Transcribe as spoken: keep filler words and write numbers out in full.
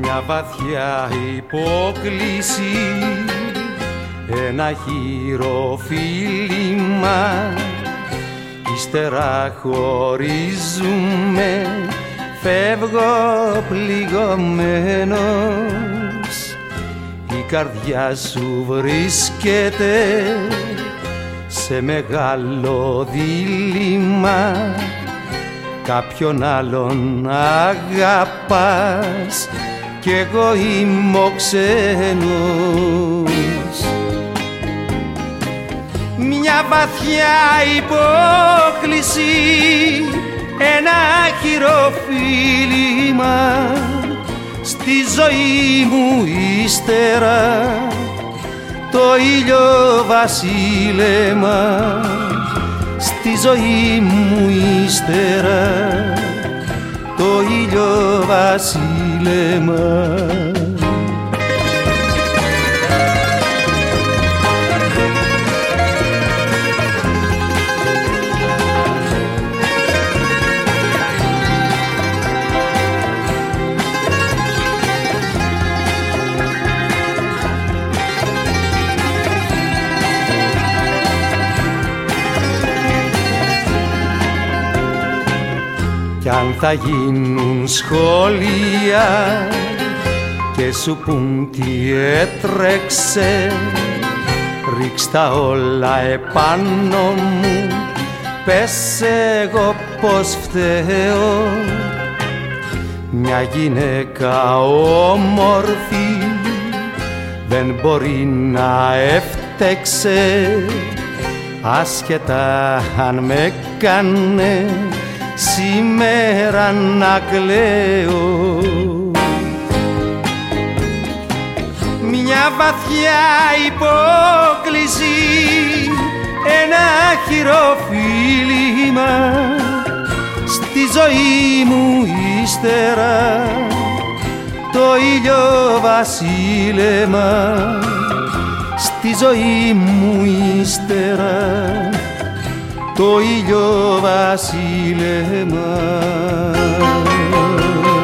Μια βαθιά υπόκληση, ένα χειροφίλημα, ύστερα χωρίζουμε, φεύγω πληγωμένος. Η καρδιά σου βρίσκεται σε μεγάλο δίλημμα, κάποιον άλλον αγαπάς κι εγώ είμαι ο ξένος. Μια βαθιά υπόκληση, ένα χειροφίλημα, στη ζωή μου ύστερα το ήλιο βασίλεμα. Στη ζωή μου ύστερα το ήλιο βασίλεμα. Κι αν θα γίνουν σχόλια και σου πουν τι έτρεξε, ρίξ' τα όλα επάνω μου, πες εγώ πως φταίω. Μια γυναίκα όμορφη δεν μπορεί να έφτεξε, άσχετα αν με κάνε σήμερα να κλαίω. Μια βαθιά υπόκληση, ένα χειροφίλημα, στη ζωή μου ύστερα το ήλιο βασίλεμα. Στη ζωή μου ύστερα το ήλιο βασίλεμα.